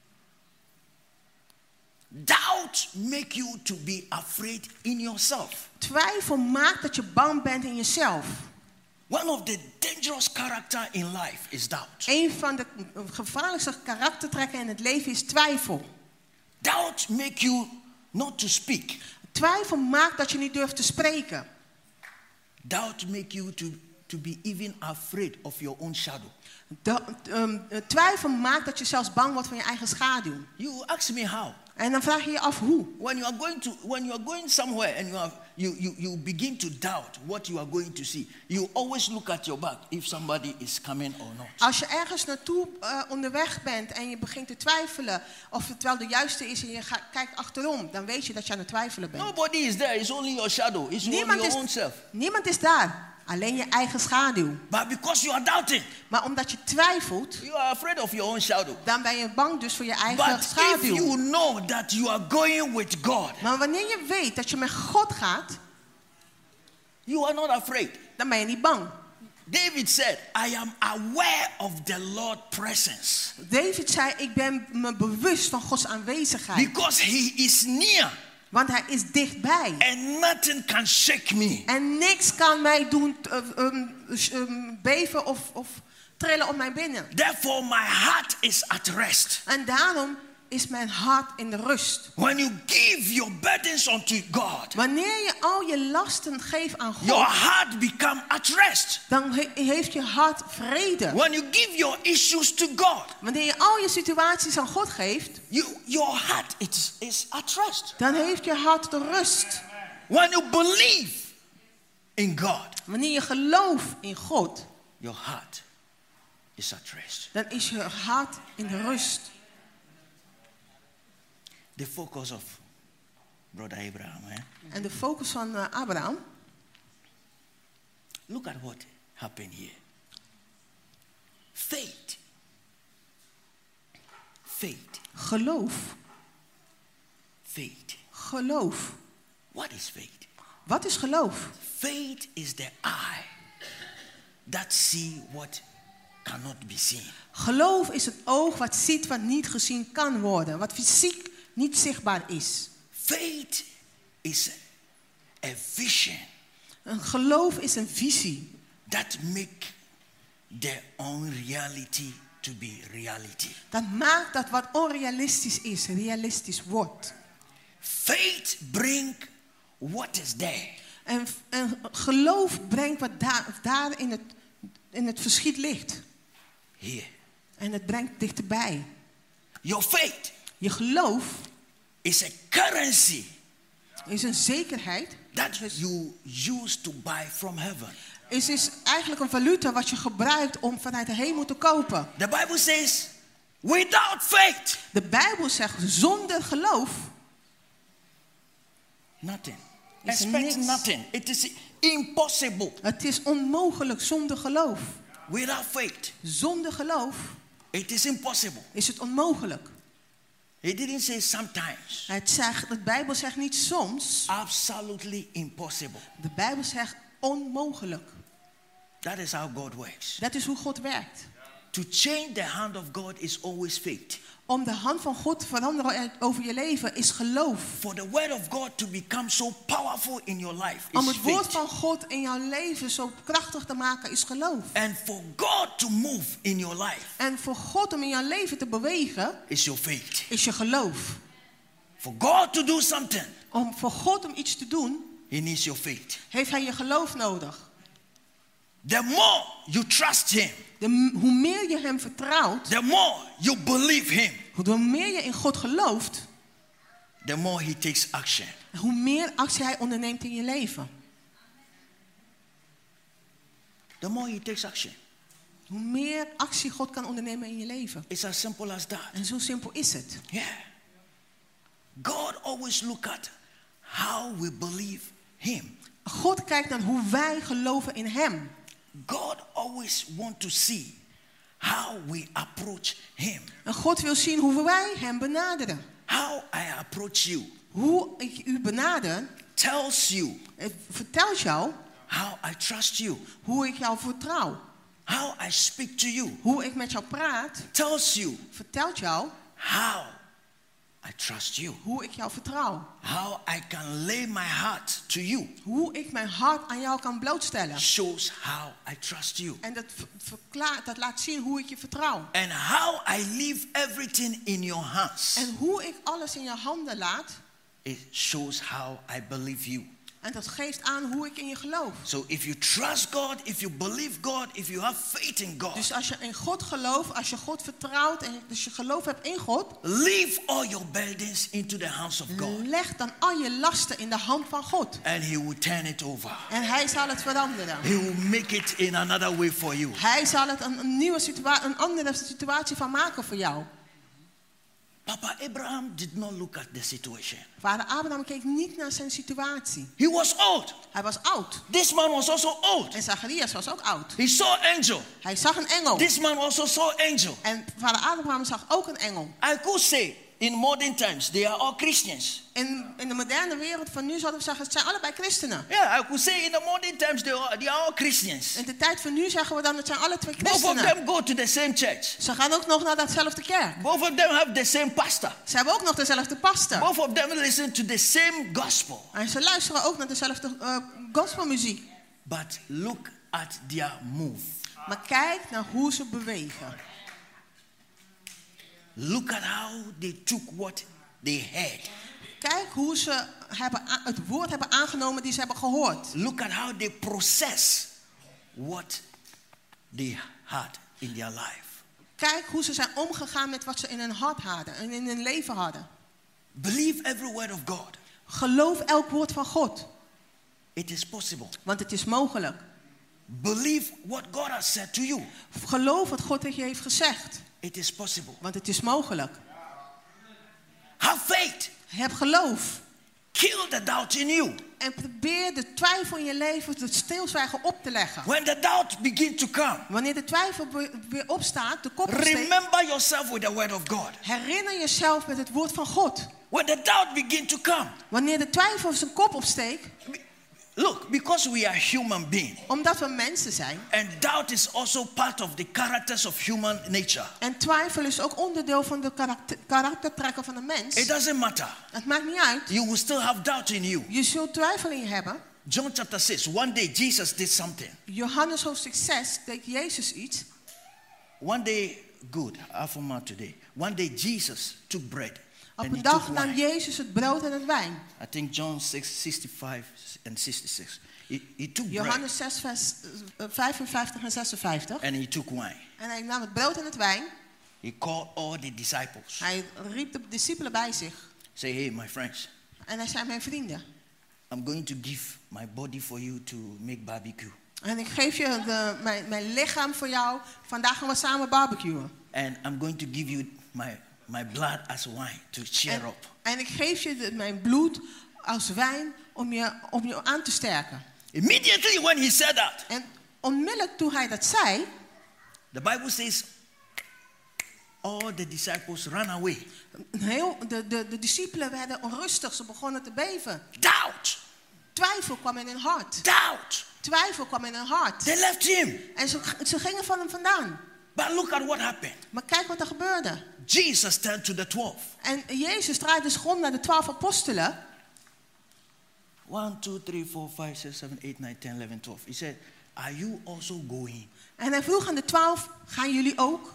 S1: Doubt make you to be afraid in yourself.
S2: Twijfel maakt dat je bang bent in jezelf.
S1: One of the dangerous character in life is doubt.
S2: Een van de gevaarlijkste karaktertrekken in het leven is twijfel.
S1: Doubt make you not to speak.
S2: Twijfel maakt dat je niet durft te spreken.
S1: Doubt make you to be even afraid of your own shadow.
S2: Twijfel maakt dat je zelfs bang wordt van je eigen schaduw.
S1: You ask me how.
S2: En dan vraag je je af hoe.
S1: When you are going somewhere and you begin to doubt what you are going to see, you always look at your back if somebody is coming or not.
S2: Als je ergens naartoe onderweg bent en je begint te twijfelen of het wel de juiste is en je kijkt achterom, dan weet je dat je aan het twijfelen bent.
S1: Nobody is there. It's only your shadow. It's only your own self.
S2: Niemand is daar. Alleen je eigen schaduw.
S1: But because you are doubting,
S2: Maar omdat je twijfelt,
S1: you are afraid of your own shadow.
S2: dan ben je bang dus voor je eigen
S1: But
S2: schaduw.
S1: if you know that you are going with God,
S2: Maar wanneer je weet dat je met God gaat,
S1: you are not afraid.
S2: dan ben je niet bang.
S1: David said, I am aware of the Lord's presence.
S2: David zei, ik ben me bewust van Gods aanwezigheid.
S1: Because He is near.
S2: Want hij is dichtbij.
S1: And nothing can shake me.
S2: En niks kan mij doen beven of trillen op mijn binnen.
S1: Therefore my heart is at rest.
S2: En daarom is mijn hart in de rust.
S1: When you give your burdens unto God,
S2: Wanneer je al je lasten geeft aan God,
S1: your heart become at rest.
S2: dan heeft je hart vrede.
S1: When you give your issues to God,
S2: Wanneer je al je situaties aan God geeft,
S1: your heart is at rest.
S2: dan heeft je hart de rust.
S1: When you believe in God,
S2: Wanneer je gelooft in God,
S1: your heart is at rest.
S2: dan is je hart in de rust.
S1: The focus of Brother Abraham.
S2: En de focus van Abraham.
S1: Look at what happened here. Faith. Faith.
S2: Geloof.
S1: Faith.
S2: Geloof.
S1: What is faith?
S2: Wat is geloof?
S1: Faith is the eye that see what cannot be seen.
S2: Geloof is het oog wat ziet wat niet gezien kan worden. Wat fysiek niet zichtbaar is.
S1: Faith is a vision.
S2: Een geloof is een visie.
S1: That make the unreality to be reality.
S2: Dat maakt dat wat onrealistisch is, realistisch wordt.
S1: Faith bring what is there.
S2: En geloof brengt wat daar in het verschiet ligt.
S1: Here.
S2: En het brengt dichterbij.
S1: Your faith.
S2: Je geloof
S1: is a currency.
S2: Is een zekerheid.
S1: That you use to buy from heaven.
S2: Is eigenlijk een valuta wat je gebruikt om vanuit de hemel te kopen.
S1: The Bible says, without faith.
S2: De Bijbel zegt zonder geloof.
S1: Nothing. Expect nothing. It is impossible.
S2: Het is onmogelijk zonder geloof.
S1: Without faith.
S2: Zonder geloof.
S1: It is impossible.
S2: is het onmogelijk.
S1: He didn't say sometimes.
S2: De Bijbel zegt niet soms.
S1: Absolutely impossible.
S2: De Bijbel zegt onmogelijk.
S1: That is how God works.
S2: Dat is hoe God werkt.
S1: To change the hand of God is always faith.
S2: Om de hand van God te veranderen over je leven is geloof.
S1: For the word of God to become so powerful in your life
S2: Om
S1: is
S2: het woord
S1: faith.
S2: van God in jouw leven zo krachtig te maken is geloof.
S1: And for God to move in your life
S2: En voor God om in jouw leven te bewegen
S1: is your faith.
S2: is je geloof.
S1: For God to do something,
S2: Om voor God om iets te doen,
S1: He needs your faith.
S2: heeft hij je geloof nodig.
S1: The more you trust Him,
S2: Hoe meer je hem vertrouwt,
S1: the more you believe Him,
S2: hoe meer je in God gelooft,
S1: the more He takes action.
S2: hoe meer actie hij onderneemt in je leven.
S1: The more He takes action.
S2: Hoe meer actie God kan ondernemen in je leven.
S1: It's as simple as that.
S2: En zo simpel is het.
S1: Yeah. God always look at how we believe Him.
S2: God kijkt naar hoe wij geloven in hem.
S1: God always want to see how we approach Him.
S2: En God wil zien hoe wij hem benaderen.
S1: How I approach you
S2: Hoe ik u benader,
S1: tells you
S2: het vertelt jou
S1: how I trust you.
S2: hoe ik jou vertrouw.
S1: How I speak to you
S2: Hoe ik met jou praat,
S1: tells you
S2: vertelt jou
S1: how I trust you.
S2: hoe ik jou vertrouw.
S1: How I can lay my heart to you
S2: Hoe ik mijn hart aan jou kan blootstellen.
S1: shows how I trust you.
S2: En dat laat zien hoe ik je vertrouw.
S1: And how I leave everything in your hands.
S2: En hoe ik alles in je handen laat.
S1: It shows how I believe you.
S2: En dat geeft aan hoe ik in je geloof.
S1: So if you trust God, if you believe God, if you have faith in God,
S2: Dus als je in God gelooft, als je God vertrouwt en dus je geloof hebt in God,
S1: leave all your burdens into the hands of God.
S2: leg dan al je lasten in de hand van God.
S1: And He will turn it over.
S2: En hij zal het veranderen.
S1: He will make it in another way for you.
S2: Hij zal het een andere situatie van maken voor jou.
S1: Papa Abraham did not look at the situation.
S2: Vader Abraham keek niet naar zijn situatie.
S1: He was old.
S2: Hij was oud.
S1: This man was also old.
S2: En Zacharias was ook oud.
S1: He saw angel.
S2: Hij zag een engel.
S1: This man also saw angel.
S2: En vader Abraham zag ook een engel.
S1: I could say in modern times they are all Christians.
S2: In de moderne wereld van nu zouden we zeggen, het zijn allebei christenen.
S1: Yeah, I could say in the modern times they are all Christians.
S2: In de tijd van nu zeggen we dan, het zijn alle twee
S1: Both of
S2: christenen.
S1: them go to the same church.
S2: Ze gaan ook nog naar datzelfde kerk.
S1: Both of them have the same pastor.
S2: Ze hebben ook nog dezelfde pastor.
S1: Both of them listen to the same gospel.
S2: En ze luisteren ook naar dezelfde gospelmuziek.
S1: But look at their move.
S2: Maar kijk naar hoe ze bewegen.
S1: Look at how they took what they heard.
S2: Kijk hoe ze het woord hebben aangenomen die ze hebben gehoord.
S1: Look at how they process what they had in their life.
S2: Kijk hoe ze zijn omgegaan met wat ze in hun hart hadden en in hun leven hadden.
S1: Believe every word of God.
S2: Geloof elk woord van God.
S1: It is possible.
S2: Want het is mogelijk.
S1: Believe what God has said to you.
S2: Geloof wat God tegen je heeft gezegd.
S1: It is possible.
S2: Want het is mogelijk.
S1: Have faith.
S2: Heb geloof.
S1: Kill the doubt in you.
S2: En probeer de twijfel in je leven, het stilzwijgen op te leggen.
S1: When the doubt begins to come,
S2: Wanneer de twijfel weer opstaat, de kop opsteekt,
S1: remember yourself with the word of God.
S2: herinner jezelf met het woord van God.
S1: When the doubt begins to come,
S2: Wanneer de twijfel zijn kop opsteekt,
S1: look, because we are human beings,
S2: omdat we mensen zijn.
S1: and doubt is also part of the characters of human nature.
S2: En twijfel is ook onderdeel van de karaktertrekken van de mens.
S1: It doesn't matter.
S2: Het maakt niet uit.
S1: You will still have doubt in you.
S2: Je zult twijfel in je hebben.
S1: John chapter 6, one day Jesus did something.
S2: Johannes hoofdstuk 6 deed Jezus iets.
S1: One day, good, Afoma today. One day Jesus took bread.
S2: Op
S1: And
S2: een
S1: he
S2: dag
S1: took
S2: nam
S1: wine.
S2: Jezus het brood en het wijn.
S1: I think John 6, 65 and 66. He took bread
S2: Johannes 6 vers 55 en 56.
S1: and he took wine.
S2: En hij nam het brood en het wijn.
S1: He called all the disciples.
S2: Hij riep de discipelen bij zich.
S1: Say, hey, my friends,
S2: En hij zei, mijn vrienden.
S1: I'm going to give my body for you to make barbecue.
S2: En ik geef je mijn lichaam voor jou. Vandaag gaan we samen barbecuen.
S1: And I'm going to give you my blood as wine to cheer up.
S2: En ik geef je mijn bloed als wijn om je aan te sterken.
S1: Immediately when he said that,
S2: En onmiddellijk toen hij dat zei,
S1: the Bible says all the disciples ran away.
S2: De discipelen werden onrustig. Ze begonnen te beven.
S1: Doubt.
S2: Twijfel kwam in hun hart.
S1: Doubt.
S2: Twijfel kwam in hun hart.
S1: They left him.
S2: En ze gingen van hem vandaan.
S1: But look at what happened.
S2: Maar kijk wat er gebeurde.
S1: Jesus turned to the 12.
S2: En Jezus draaide zich om naar de 12 apostelen.
S1: 1, 2, 3, 4, 5, 6, 7, 8, 9, 10, 11, 12. He said, are you also going?
S2: En hij vroeg aan de 12, gaan jullie ook?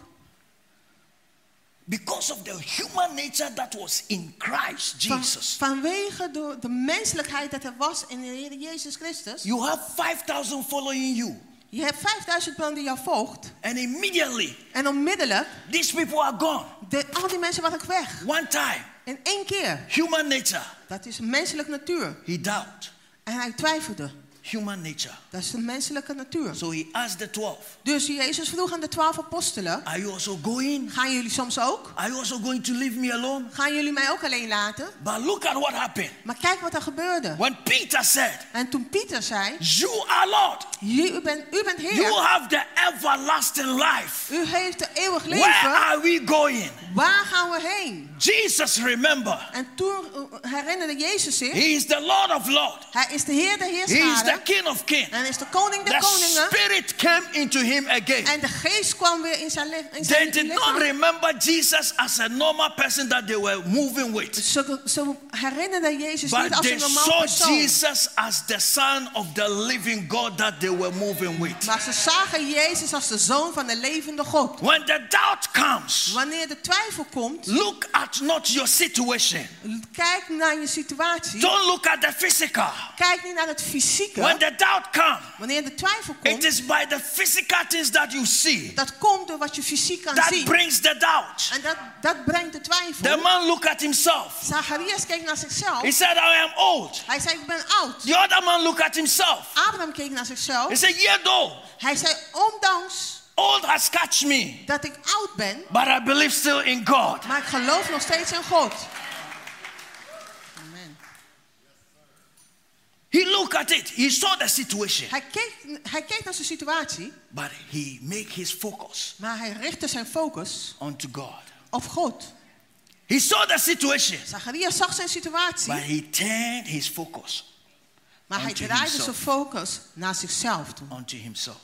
S1: Because of the human nature that was in Christ Jesus.
S2: Vanwege de menselijkheid dat er was in de Heer Jezus Christus.
S1: You have 5,000 following you.
S2: Je hebt 5000 man die jou volgt.
S1: And immediately,
S2: En onmiddellijk,
S1: these people are gone.
S2: al die mensen waren weg.
S1: One time,
S2: In 1 keer.
S1: human nature.
S2: Dat is menselijke natuur.
S1: He doubt.
S2: En hij twijfelde.
S1: Human nature.
S2: Dat is de menselijke natuur.
S1: So he asked the 12.
S2: Dus Jezus vroeg aan de 12 apostelen.
S1: Are you also going?
S2: Gaan jullie soms ook?
S1: Are you also going to leave me alone?
S2: Gaan jullie mij ook alleen laten?
S1: But look at what happened.
S2: Maar kijk wat er gebeurde.
S1: When Peter said,
S2: En toen Pieter zei.
S1: you are Lord.
S2: U bent Heer.
S1: You have the everlasting life.
S2: U heeft de eeuwig
S1: Where
S2: leven.
S1: are we going?
S2: Waar gaan we heen?
S1: Jesus, remember.
S2: En toen herinnerde Jezus zich.
S1: He is the Lord of Lords.
S2: Hij is de Heer der
S1: He is the
S2: heerscharen.
S1: King of Kings.
S2: En is de koning der
S1: The
S2: koningen.
S1: Spirit came into him again.
S2: En de geest kwam weer in zijn
S1: They
S2: lichaam.
S1: did not remember Jesus as a normal person that they were moving with.
S2: Ze herinnerden Jezus niet
S1: But
S2: als
S1: they
S2: een normaal
S1: saw
S2: persoon.
S1: Jesus as the Son of the living God that they were moving with.
S2: Maar ze zagen Jezus als de zoon van de levende God.
S1: When the doubt comes,
S2: Wanneer de twijfel komt,
S1: look at not your situation.
S2: kijk naar je situatie.
S1: Don't look at the physical.
S2: Kijk niet naar het fysieke.
S1: When the doubt comes,
S2: Wanneer de twijfel
S1: it
S2: komt,
S1: is by the physical things that you see
S2: dat komt door wat je fysiek kan
S1: that
S2: zien.
S1: brings the doubt.
S2: En dat brengt de twijfel.
S1: The man looked at himself.
S2: Zacharias keek naar zichzelf.
S1: He said, I am old.
S2: Hij zei, ik ben oud.
S1: The other man looked at himself.
S2: Abraham keek naar zichzelf.
S1: He said, yeah, though,
S2: Hij zei, ondanks
S1: old has catch me,
S2: dat ik oud ben,
S1: but I believe still in God.
S2: maar ik geloof nog steeds in God. Amen.
S1: He looked at it. He saw the situation.
S2: Hij keek naar zijn situatie,
S1: But he made his focus
S2: maar hij richtte zijn focus
S1: onto God.
S2: op God.
S1: He saw the situation,
S2: Zacharias zag zijn situatie,
S1: but he turned his focus
S2: maar hij
S1: onto
S2: draaide
S1: himself.
S2: zijn focus naar zichzelf toe.
S1: onto himself.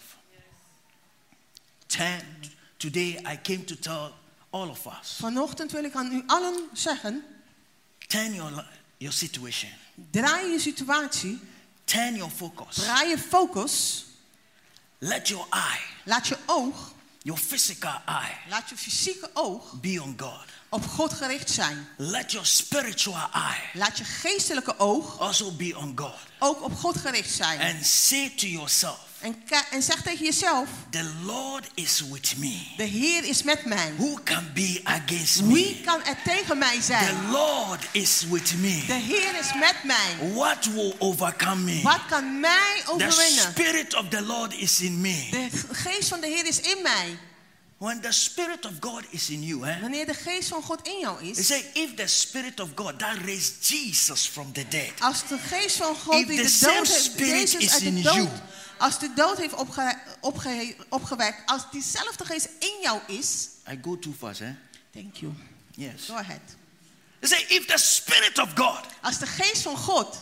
S1: Today I came to tell all of us,
S2: Vanochtend wil ik aan u allen zeggen,
S1: turn your situation.
S2: draai je situatie,
S1: Turn your focus.
S2: draai je focus,
S1: Let your eye,
S2: laat je oog,
S1: your physical eye,
S2: laat je fysieke oog
S1: be on God.
S2: op God gericht zijn.
S1: Let your spiritual eye
S2: Laat je geestelijke oog
S1: also be on God.
S2: ook op God gericht zijn.
S1: And say to yourself,
S2: En zeg tegen jezelf,
S1: the Lord is with me.
S2: de Heer is met mij.
S1: Who can be against
S2: Wie
S1: me?
S2: kan er tegen mij
S1: The
S2: zijn?
S1: Lord is with
S2: De
S1: me.
S2: Heer is met mij.
S1: What will overcome me?
S2: Wat kan mij
S1: The
S2: overwinnen?
S1: Spirit of the Lord is in me.
S2: De geest van de Heer is in mij.
S1: When the Spirit of God is in you,
S2: Wanneer de geest van God in jou
S1: He
S2: is.
S1: said, if the Spirit of God that raised Jesus from the dead,
S2: Als de geest van God
S1: If
S2: die
S1: the
S2: de
S1: same
S2: dood heeft,
S1: spirit
S2: Jezus
S1: is
S2: uit
S1: in
S2: de dood,
S1: you.
S2: als de dood heeft opgewekt, als diezelfde geest in jou is.
S1: I go too fast,
S2: Thank you.
S1: Yes.
S2: Go ahead.
S1: He said, if the Spirit of God,
S2: Als de geest van God,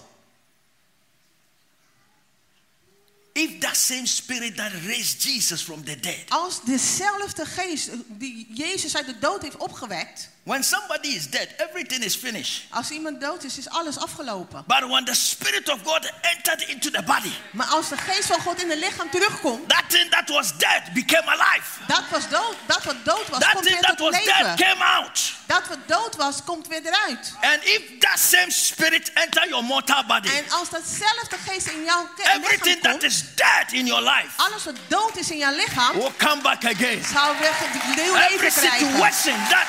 S1: if that same Spirit that raised Jesus from the dead,
S2: als dezelfde geest die Jezus uit de dood heeft opgewekt.
S1: when somebody is dead, everything is finished.
S2: Als iemand dood is alles afgelopen.
S1: But when the Spirit of God entered into the body,
S2: Maar als de geest van God in het lichaam terugkomt,
S1: that thing that was dead became alive.
S2: dat wat dood was,
S1: That
S2: komt
S1: thing
S2: weer
S1: that
S2: tot
S1: was dead
S2: leven.
S1: came out.
S2: Dat wat dood was, komt weer eruit.
S1: And if that same Spirit enter your mortal body,
S2: En als datzelfde geest in jouw
S1: everything
S2: lichaam
S1: that
S2: komt,
S1: is dead in your life
S2: alles wat dood is in jouw lichaam,
S1: will come back again.
S2: zou weer nieuw
S1: Every
S2: leven krijgen.
S1: situation that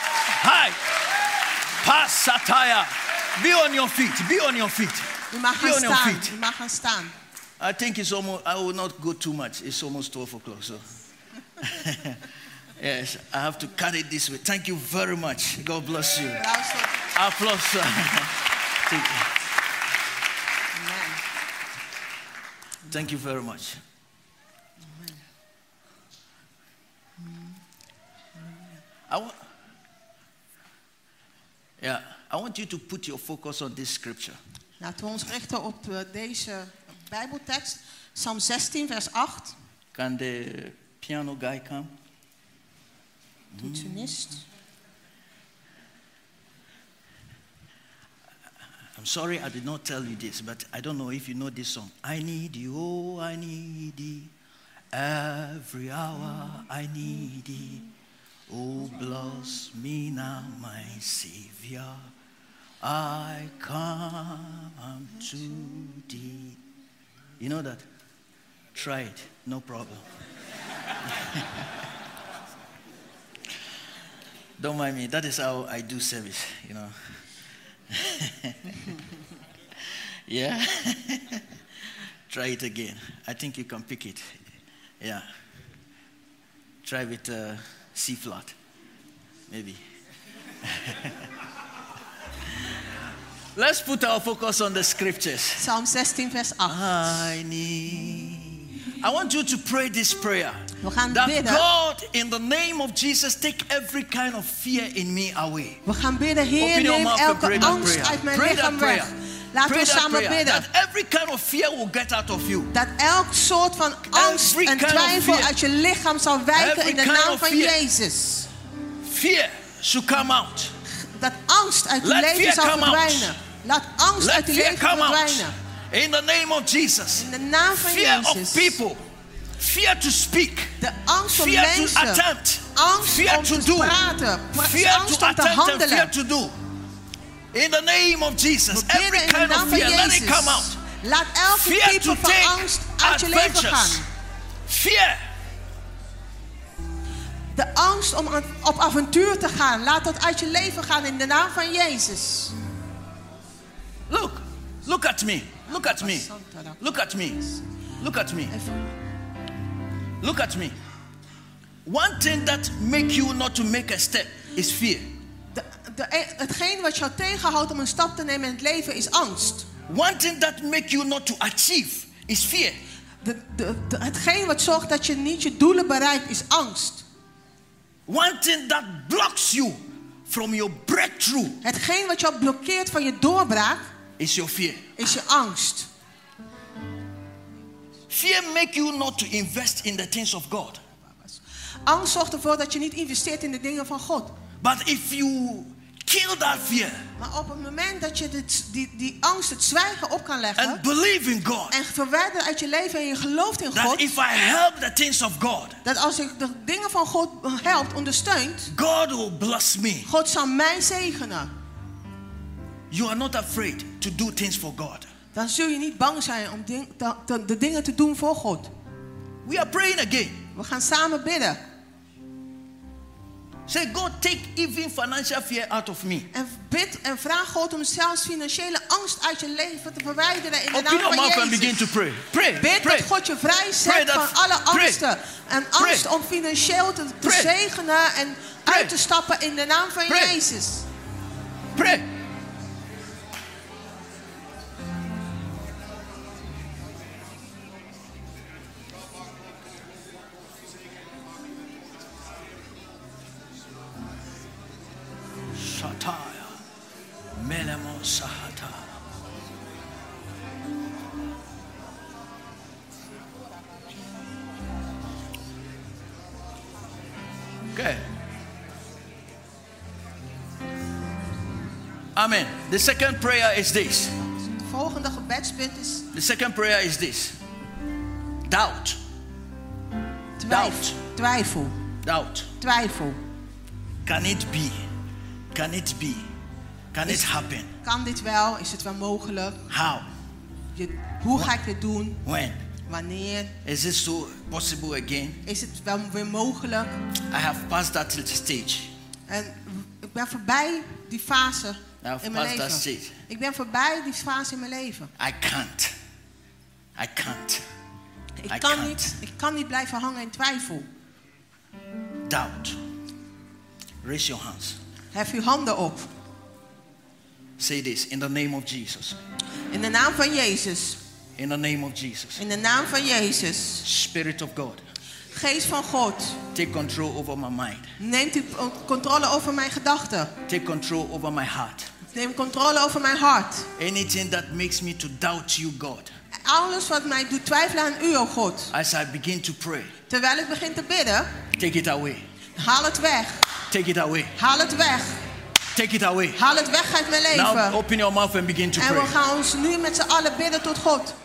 S1: pass satire. Be on your feet. Be on your feet.
S2: U mag
S1: Be
S2: gaan
S1: on your
S2: staan.
S1: feet.
S2: U mag gaan staan.
S1: I think it's almost. I will not go too much. It's almost 12 o'clock. So, yes, I have to cut it this way. Thank you very much. God bless you. Applause. Thank you.
S2: Amen.
S1: Thank you very much. Yeah, I want you to put your focus on this scripture.
S2: Laten we ons richten op deze Bijbeltekst. Psalm 16, vers 8.
S1: Can the piano guy come?
S2: Toetsenist.
S1: I'm sorry I did not tell you this, but I don't know if you know this song. I need you, oh, I need thee. Every hour I need thee. Oh, bless me now, my Savior. I come to thee. You know that? Try it, no problem. Don't mind me, that is how I do service, you know. Yeah? Try it again. I think you can pick it. Yeah. Try with C flat. Maybe. Let's put our focus on the scriptures.
S2: Psalm 16, vers 8.
S1: I want you to pray this prayer.
S2: We gaan
S1: That
S2: bidden.
S1: God, in the name of Jesus, take every kind of fear in me away.
S2: We gaan bidden, Heer,
S1: Open your
S2: neem
S1: mouth and
S2: elke
S1: pray that
S2: angst
S1: prayer.
S2: uit mijn
S1: Pray
S2: lichaam
S1: that
S2: weg.
S1: prayer.
S2: Laten
S1: Pray
S2: we
S1: that
S2: samen
S1: prayer.
S2: bidden.
S1: That every kind of fear will get out of you.
S2: Dat elk soort van angst
S1: Every
S2: en
S1: kind of
S2: twijfel
S1: fear.
S2: uit je lichaam zal wijken
S1: Every
S2: in de
S1: kind
S2: naam
S1: of
S2: van
S1: fear.
S2: Jezus.
S1: Fear should come out.
S2: Dat angst uit je
S1: Let
S2: leven
S1: fear
S2: zal
S1: come out.
S2: verdwijnen. Laat angst
S1: Let
S2: uit je
S1: fear
S2: leven
S1: come out.
S2: verdwijnen.
S1: In the name of Jesus.
S2: In de naam van
S1: Fear
S2: Jezus.
S1: of people. Fear to speak.
S2: De angst om
S1: Fear to
S2: mensen.
S1: attempt.
S2: Angst
S1: Fear
S2: om
S1: to
S2: te
S1: do.
S2: praten.
S1: Fear
S2: Angst
S1: to
S2: om te
S1: attempt and fear
S2: handelen.
S1: to do. In the name of Jesus.
S2: We
S1: Every
S2: bidden in de
S1: kind
S2: naam
S1: of
S2: van
S1: fear, let it
S2: Jezus.
S1: come out.
S2: Laat elke
S1: Fear
S2: type
S1: to
S2: van
S1: take
S2: angst uit je leven gaan.
S1: adventures. Fear.
S2: De angst om op avontuur te gaan. Laat dat uit je leven gaan in de naam van Jezus.
S1: Look at me. Look at me. Look at me. Look at me. Look at me. One thing that makes you not to make a step is fear.
S2: Hetgeen wat jou tegenhoudt om een stap te nemen in het leven is angst.
S1: One thing that makes you not to achieve is fear.
S2: Hetgeen wat zorgt dat je niet je doelen bereikt is angst.
S1: One thing that blocks you from your breakthrough
S2: Hetgeen wat jou blokkeert van je doorbraak
S1: is your fear.
S2: is je angst.
S1: Fear makes you not to invest in the things of God.
S2: Angst zorgt ervoor dat je niet investeert in de dingen van God.
S1: But if you kill that fear
S2: Maar op het moment dat je die angst, het zwijgen op kan leggen
S1: and believe in God,
S2: en verwijdert uit je leven en je gelooft in
S1: that
S2: God,
S1: if I help the things of God,
S2: dat als ik de dingen van God helpt, ondersteunt,
S1: God will bless me.
S2: God zal mij zegenen.
S1: You are not afraid to do things for God.
S2: Dan zul je niet bang zijn om de dingen te doen voor God.
S1: We are praying again.
S2: We gaan samen bidden.
S1: Say, God, take even financial fear out of me.
S2: En bid en vraag God om zelfs financiële angst uit je leven te verwijderen in de
S1: Open
S2: naam
S1: your
S2: van
S1: mouth and begin
S2: Jezus.
S1: to pray. Pray.
S2: Bid
S1: Pray.
S2: dat God je vrij
S1: Pray
S2: zet
S1: that-
S2: van alle
S1: pray.
S2: angsten. En angst
S1: Pray.
S2: om financieel te
S1: Pray.
S2: zegenen en
S1: Pray.
S2: uit te stappen in de naam van
S1: Pray.
S2: Jezus.
S1: Pray. Shataya. Melemo Sahata. Okay. Amen. The second prayer is this.
S2: Het volgende gebedspunt is
S1: The second prayer is this. Doubt.
S2: twijfel.
S1: Doubt.
S2: Twijfel.
S1: Can it be? Can it be? Can it happen?
S2: Kan dit wel? Is het wel mogelijk?
S1: How?
S2: Hoe ga ik dit doen?
S1: When?
S2: Wanneer?
S1: Is it so possible again?
S2: Is het wel weer mogelijk?
S1: I have passed that stage.
S2: En ik ben voorbij die fase
S1: I've
S2: in mijn
S1: passed that
S2: leven.
S1: stage.
S2: Ik ben voorbij die fase in mijn leven.
S1: I can't. I can't.
S2: Ik kan niet blijven hangen in twijfel.
S1: Doubt. Raise your hands.
S2: Hef uw handen op.
S1: Say this in the name of Jesus.
S2: In de naam van Jezus.
S1: In the name of Jesus.
S2: In de naam van Jezus.
S1: Spirit of God.
S2: Geest van God,
S1: take control over my mind.
S2: neemt u controle over mijn gedachten.
S1: Take control over my heart.
S2: Neem controle over mijn hart.
S1: Anything that makes me to doubt you, God.
S2: Alles wat mij doet twijfelen aan u, o God.
S1: As I begin to pray,
S2: Terwijl ik begin te bidden,
S1: take it away.
S2: haal het weg.
S1: Take it away.
S2: Haal het weg.
S1: Take it away.
S2: Haal het weg uit mijn
S1: Now
S2: leven.
S1: open your mouth and begin to
S2: En we
S1: pray.
S2: gaan ons nu met z'n allen bidden tot God.